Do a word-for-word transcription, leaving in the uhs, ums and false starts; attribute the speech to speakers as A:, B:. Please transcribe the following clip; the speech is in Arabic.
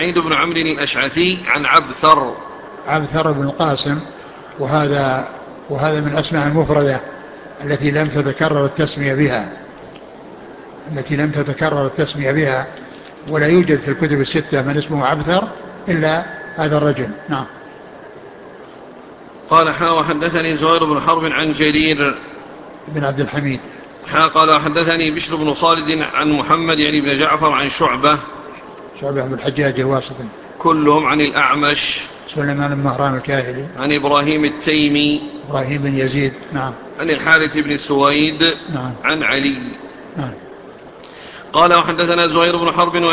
A: سعيد بن عمرو الأشعثي عن عبثر.
B: عبثر بن القاسم، وهذا وهذا من أسماء المفردة التي لم تتكرر التسمية بها التي لم تتكرر التسمية بها ولا يوجد في الكتب الستة من اسمه عبثر إلا هذا الرجل. نعم.
A: قال حا وحدثني زهير بن حرب عن جرير
B: بن عبد الحميد.
A: حا قال حدثني بشر بن خالد عن محمد يعني بن جعفر عن شعبة
B: شعبة بن الحجاج الواسطي
A: كلهم عن الأعمش
B: سليمان بن مهران الكاهلي
A: عن إبراهيم التيمي
B: إبراهيم بن يزيد. نعم.
A: عن الحارث بن سويد
B: نعم.
A: عن علي.
B: نعم.
A: قال وحدثنا زهير بن حرب